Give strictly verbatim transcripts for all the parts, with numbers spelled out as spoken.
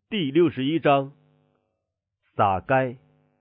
第六十一章，撒该。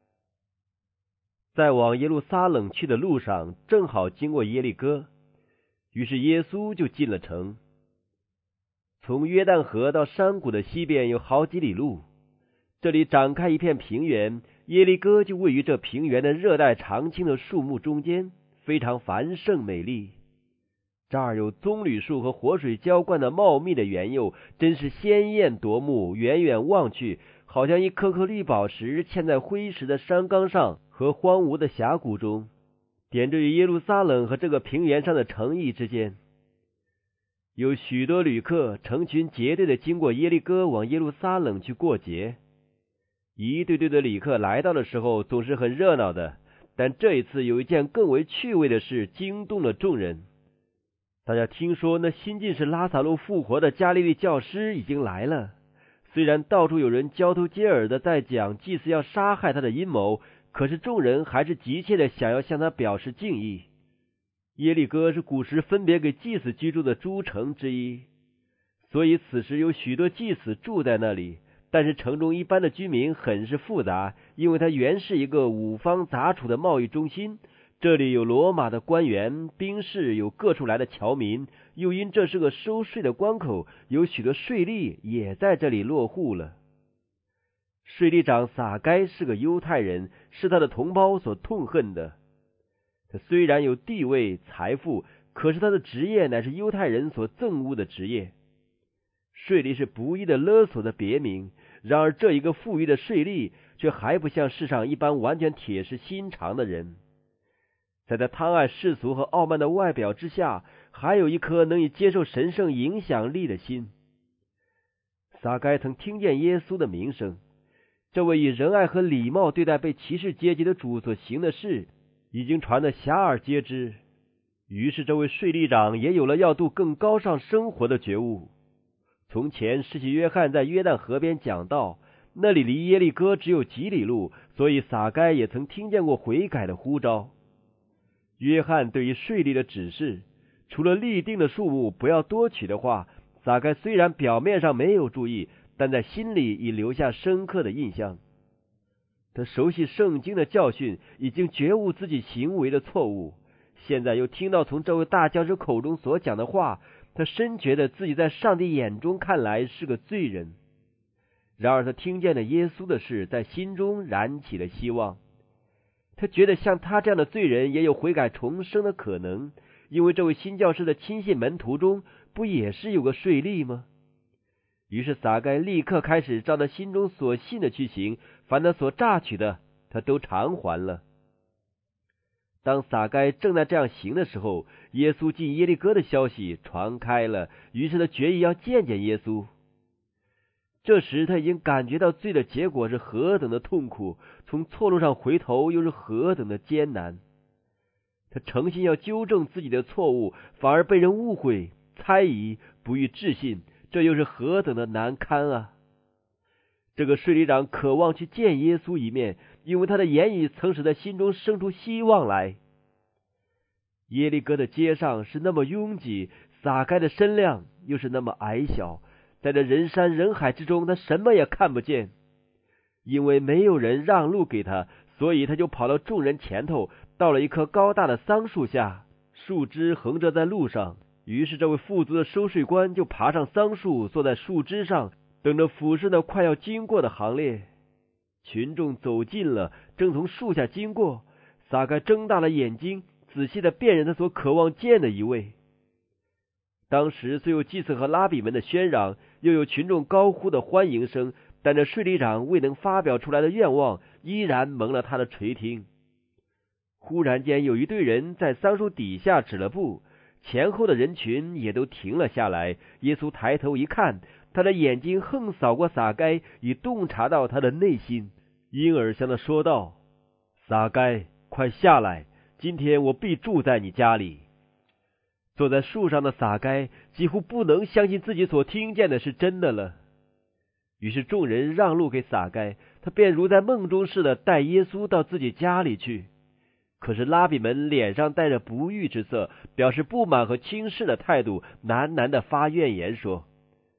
在往耶路撒冷去的路上，正好经过耶利哥，于是耶稣就进了城。从约旦河到山谷的西边有好几里路，这里展开一片平原，耶利哥就位于这平原的热带常青的树木中间，非常繁盛美丽。这儿有棕榈树和活水浇灌的茂密的园囿，真是鲜艳夺目，远远望去，好像一颗颗绿宝石嵌在灰石的山岗上和荒芜的峡谷中，点缀于耶路撒冷和这个平原上的城邑之间。有许多旅客成群结队的经过耶利哥往耶路撒冷去过节。一队队的旅客来到的时候总是很热闹的，但这一次有一件更为趣味的事惊动了众人。大家听说那新近视拉撒路复活的加利利教师已经来了，虽然到处有人交头接耳的在讲祭司要杀害他的阴谋，可是众人还是急切的想要向他表示敬意。耶利哥是古时分别给祭司居住的诸城之一，所以此时有许多祭司住在那里，但是城中一般的居民很是复杂，因为它原是一个五方杂处的贸易中心。这里有罗马的官员、兵士，有各处来的侨民，又因这是个收税的关口，有许多税吏也在这里落户了。税吏长撒该是个犹太人，是他的同胞所痛恨的。他虽然有地位、财富，可是他的职业乃是犹太人所憎恶的职业。税吏是不义的勒索的别名，然而这一个富裕的税吏却还不像世上一般完全铁石心肠的人。在他贪爱世俗和傲慢的外表之下，还有一颗能以接受神圣影响力的心。撒该曾听见耶稣的名声，这位以仁爱和礼貌对待被歧视阶级的主所行的事，已经传得遐迩皆知。于是这位税吏长也有了要度更高尚生活的觉悟。从前施洗约翰在约旦河边讲道，那里离耶利哥只有几里路，所以撒该也曾听见过悔改的呼召。约翰对于税吏的指示，除了立定的数目不要多取的话，撒该虽然表面上没有注意，但在心里已留下深刻的印象。他熟悉圣经的教训，已经觉悟自己行为的错误，现在又听到从这位大教师口中所讲的话，他深觉得自己在上帝眼中看来是个罪人。然而他听见了耶稣的事，在心中燃起了希望。他觉得像他这样的罪人也有悔改重生的可能，因为这位新教师的亲信门徒中不也是有个税吏吗？于是撒该立刻开始照他心中所信的去行，凡他所榨取的，他都偿还了。当撒该正在这样行的时候，耶稣进耶利哥的消息传开了，于是他决意要见见耶稣。这时他已经感觉到罪的结果是何等的痛苦，从错路上回头又是何等的艰难。他诚心要纠正自己的错误，反而被人误会、猜疑、不予置信，这又是何等的难堪啊！这个税吏长渴望去见耶稣一面，因为他的言语曾使他心中生出希望来。耶利哥的街上是那么拥挤，撒该的身量又是那么矮小，在这人山人海之中，他什么也看不见。因为没有人让路给他，所以他就跑到众人前头，到了一棵高大的桑树下，树枝横着在路上。于是这位富足的收税官就爬上桑树，坐在树枝上，等着俯视那快要经过的行列。群众走近了，正从树下经过，撒该睁大了眼睛，仔细的辨认他所渴望见的一位。当时虽有祭司和拉比们的喧嚷，又有群众高呼的欢迎声，但这税吏长未能发表出来的愿望依然蒙了他的垂听。忽然间有一队人在桑树底下止了步，前后的人群也都停了下来。耶稣抬头一看，他的眼睛横扫过撒该，以洞察到他的内心，因而向他说道：撒该，快下来，今天我必住在你家里。坐在树上的撒该几乎不能相信自己所听见的是真的了。于是众人让路给撒该，他便如在梦中似的带耶稣到自己家里去。可是拉比们脸上带着不悦之色，表示不满和轻视的态度，喃喃的发怨言说：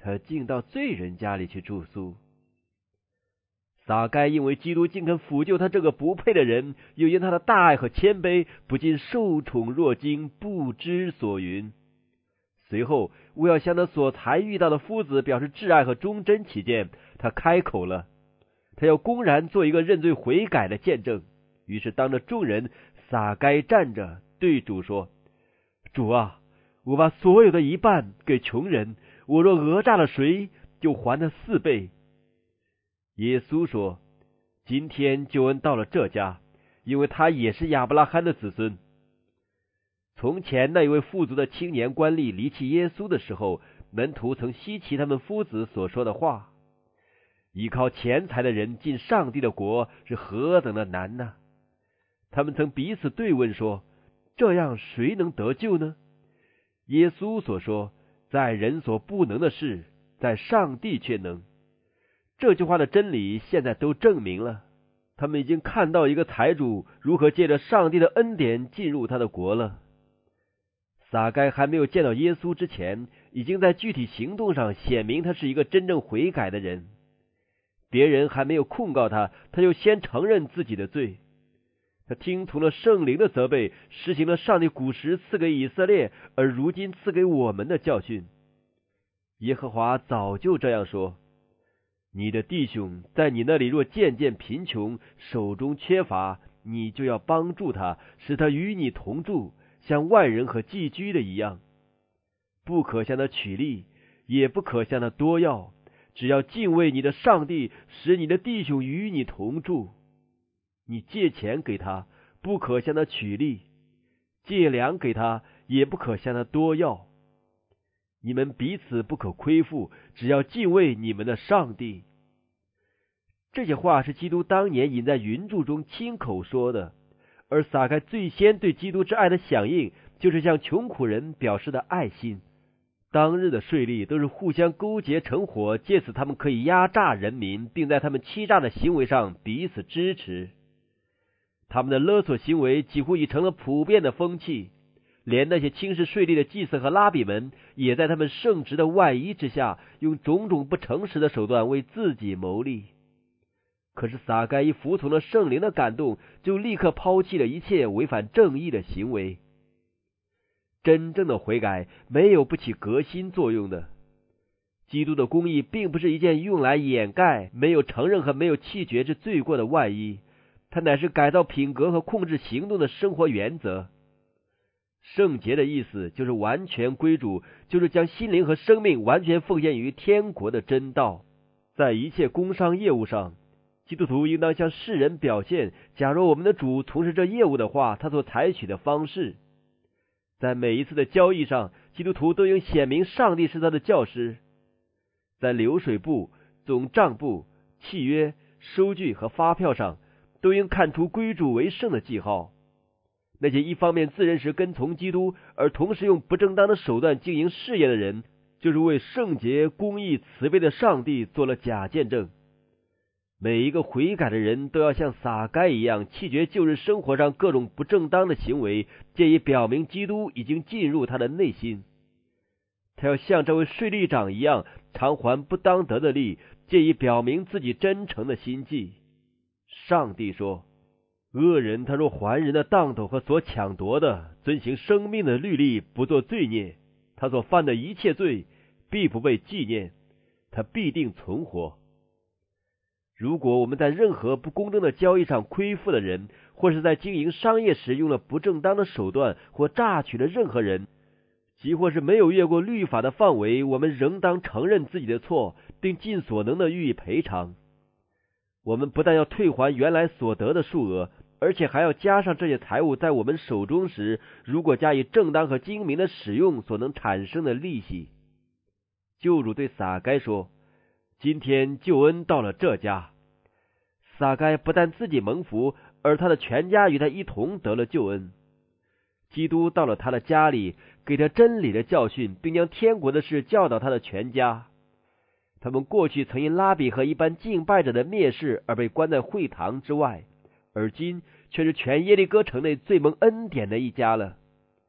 他竟到罪人家里去住宿。撒该因为基督竟肯抚救他这个不配的人，又因他的大爱和谦卑，不禁受宠若惊，不知所云。随后为要向他所才遇到的夫子表示挚爱和忠贞起见，他开口了，他要公然做一个认罪悔改的见证。于是当着众人，撒该站着对主说：主啊，我把所有的一半给穷人，我若讹诈了谁，就还他四倍。耶稣说：今天救恩到了这家，因为他也是亚伯拉罕的子孙。从前那一位富足的青年官吏离弃耶稣的时候，门徒曾稀奇他们夫子所说的话：依靠钱财的人进上帝的国是何等的难呢？他们曾彼此对问说：这样谁能得救呢？耶稣所说，在人所不能的事，在上帝却能。这句话的真理现在都证明了，他们已经看到一个财主如何借着上帝的恩典进入他的国了。撒该还没有见到耶稣之前，已经在具体行动上显明他是一个真正悔改的人。别人还没有控告他，他就先承认自己的罪。他听从了圣灵的责备，实行了上帝古时赐给以色列而如今赐给我们的教训。耶和华早就这样说：你的弟兄在你那里若渐渐贫穷，手中缺乏，你就要帮助他，使他与你同住，像外人和寄居的一样。不可向他取利，也不可向他多要，只要敬畏你的上帝，使你的弟兄与你同住。你借钱给他，不可向他取利；借粮给他，也不可向他多要。你们彼此不可亏负，只要敬畏你们的上帝。这些话是基督当年隐在云柱中亲口说的，而撒该最先对基督之爱的响应，就是向穷苦人表示的爱心。当日的税吏都是互相勾结成伙，借此他们可以压榨人民，并在他们欺诈的行为上彼此支持。他们的勒索行为几乎已成了普遍的风气，连那些轻视税吏的祭司和拉比们，也在他们圣职的外衣之下，用种种不诚实的手段为自己谋利。可是撒该一服从了圣灵的感动，就立刻抛弃了一切违反正义的行为。真正的悔改没有不起革新作用的。基督的公义并不是一件用来掩盖没有承认和没有弃绝之罪过的外衣，它乃是改造品格和控制行动的生活原则。圣洁的意思就是完全归主，就是将心灵和生命完全奉献于天国的真道。在一切工商业务上，基督徒应当向世人表现，假如我们的主从事这业务的话，他所采取的方式。在每一次的交易上，基督徒都应显明上帝是他的教师。在流水簿、总账簿、契约、收据和发票上，都应看出归主为圣的记号。那些一方面自认是跟从基督，而同时用不正当的手段经营事业的人，就是为圣洁、公义、慈悲的上帝做了假见证。每一个悔改的人都要像撒该一样，弃绝旧日生活上各种不正当的行为，借以表明基督已经进入他的内心。他要像这位税吏长一样，偿还不当得的利，借以表明自己真诚的心迹。上帝说：恶人他若还人的当头和所抢夺的，遵行生命的律例，不做罪孽，他所犯的一切罪必不被纪念，他必定存活。如果我们在任何不公正的交易上亏负了人，或是在经营商业时用了不正当的手段，或榨取了任何人，即或是没有越过律法的范围，我们仍当承认自己的错，并尽所能的予以赔偿。我们不但要退还原来所得的数额，而且还要加上这些财物在我们手中时，如果加以正当和精明的使用所能产生的利息。救主对撒该说：今天救恩到了这家。撒该不但自己蒙福，而他的全家与他一同得了救恩。基督到了他的家里，给他真理的教训，并将天国的事教导他的全家。他们过去曾因拉比和一般敬拜者的蔑视而被关在会堂之外，而今却是全耶利哥城内最蒙恩典的一家了。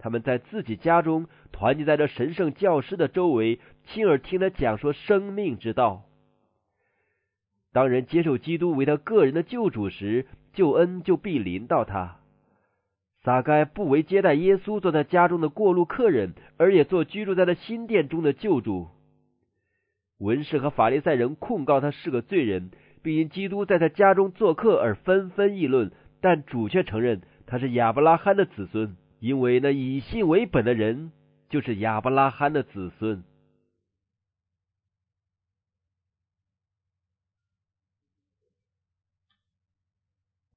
他们在自己家中团结在这神圣教师的周围，亲耳听他讲说生命之道。当人接受基督为他个人的救主时，救恩就必临到他。撒该不为接待耶稣做他家中的过路客人，而也做居住在他新殿中的救主。文士和法利赛人控告他是个罪人，并因基督在他家中做客而纷纷议论，但主却承认他是亚伯拉罕的子孙，因为那以信为本的人就是亚伯拉罕的子孙。